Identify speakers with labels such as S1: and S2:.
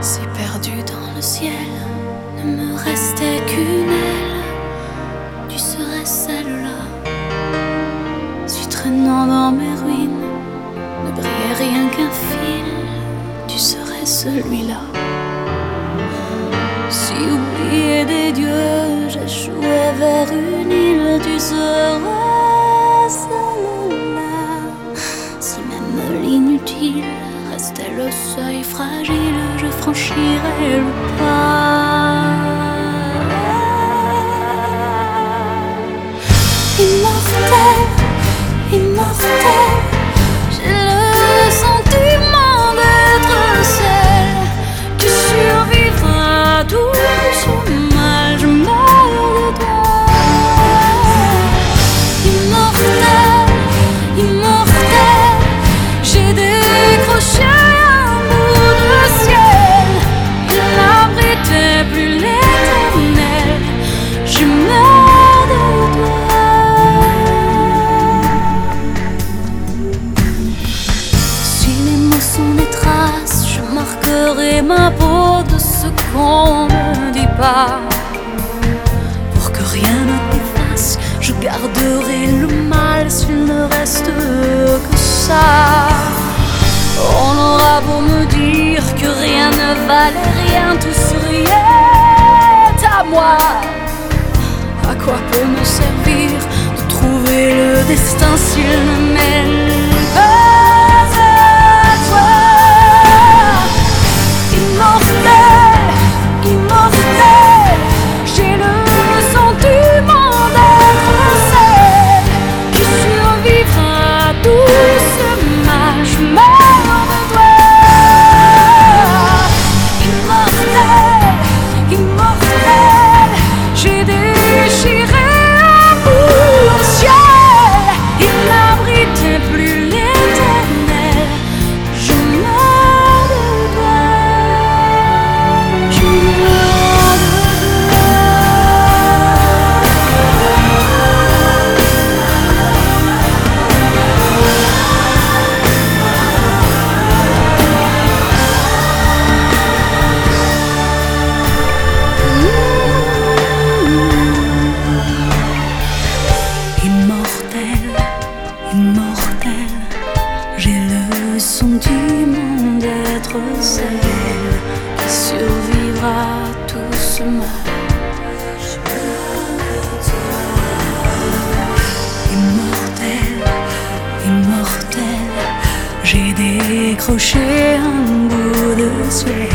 S1: Si perdu dans le ciel ne me restait qu'une aile, tu serais celle-là. Si traînant dans mes ruines ne brillait rien qu'un fil, tu serais celui-là. Si oublié des dieux, j'échouais vers une île, tu serais celle-là. Si même l'inutile restait le seuil fragile, je franchirais le pas. Immortel, immortel, j'ai le sentiment d'être celle qui survivra à tout ce mal. Je meurs de toi. Immortel, immortel, j'ai décroché un bout de ciel. Il n'abritait plus l'éternel. Je meurs de toi. Si les mots sont des traces, je marquerai ma peau de ce qu'on ne dit pas. Pour que rien ne t'efface, je garderai le mal s'il ne reste que ça. On aura beau me dire que rien ne valait rien, tout souriait à moi. À quoi peut me servir de trouver le destin s'il ne mène pas à toi? Immortel, immortel, j'ai le sentiment d'être celle qui survivra à tout ce mal. Je meurs de toi. Immortel, immortel, j'ai déchiré un bout de ciel. Il n'abritait plus l'éternel. Je meurs de toi. Je meurs de toi. Immortel, immortel, j'ai le sentiment d'être celle qui survivra à tout ce mal. Immortel, immortel, j'ai décroché un bout de ciel.